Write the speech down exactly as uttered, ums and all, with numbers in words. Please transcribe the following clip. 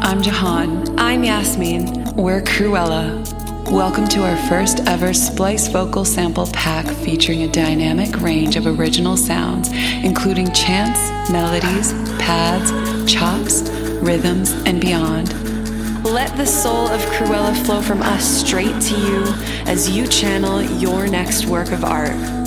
I'm Jahan. I'm Yasmin. We're Cruella. Welcome to our first ever Splice Vocal Sample Pack featuring a dynamic range of original sounds, including chants, melodies, pads, chops, rhythms, and beyond. Let the soul of Cruella flow from us straight to you as you channel your next work of art.